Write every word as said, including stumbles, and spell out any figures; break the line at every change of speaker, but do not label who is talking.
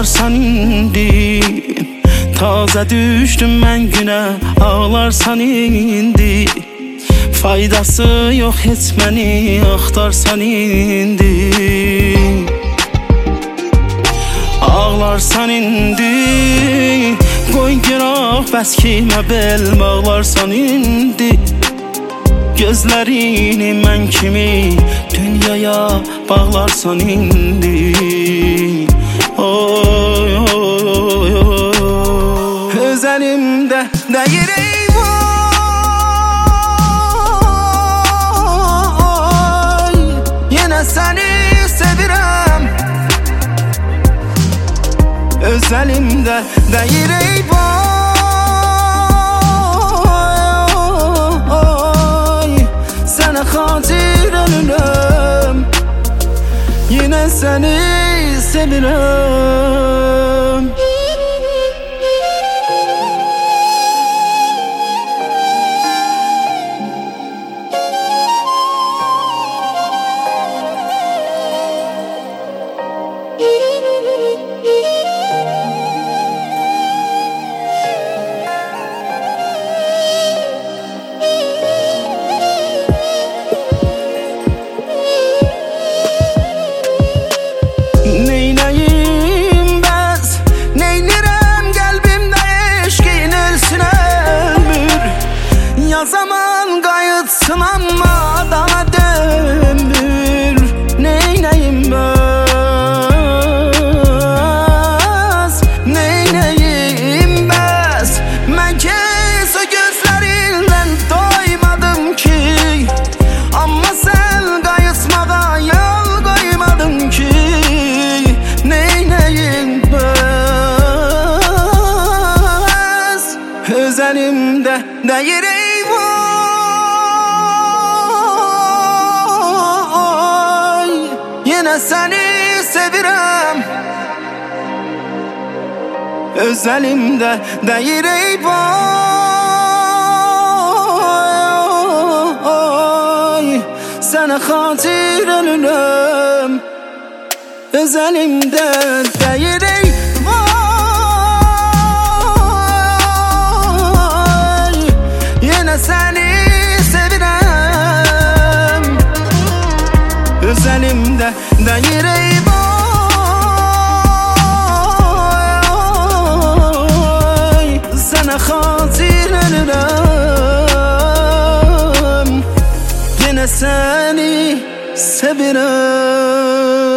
ağlarsan indi. Taze düştüm ben güne, ağlarsan indi. Faydası yok etmeni, axtarsan indi. Ağlarsan indi, qoy günah bəs kimə bel bağlarsan indi. Gözlərini mən kimi dünyaya bağlarsan indi. Oy oy oy oy, öz əlimdə deyir eyvay. Yenə səni sevirəm, öz əlimdə deyir eyvay. Sənə xatir ölürəm, yenə səni sevirəm. Zaman qayıtsın amma daha dönmür. Neynəyim bəs, neynəyim bəs. Mən kes o gözlərindən doymadım ki, amma sən qayıtmağa yol qoymadın ki. Neynəyim bəs, öz əlimdə deyir yenə səni sevirəm, öz əlimdə deyir eyvay. Sənə xatir ölürəm, öz əlimdə deyir eyvay. Yenə səni sevirəm, öz əlimdə deyir eyvay. Sənə xatir ölürəm, yenə səni sevirəm.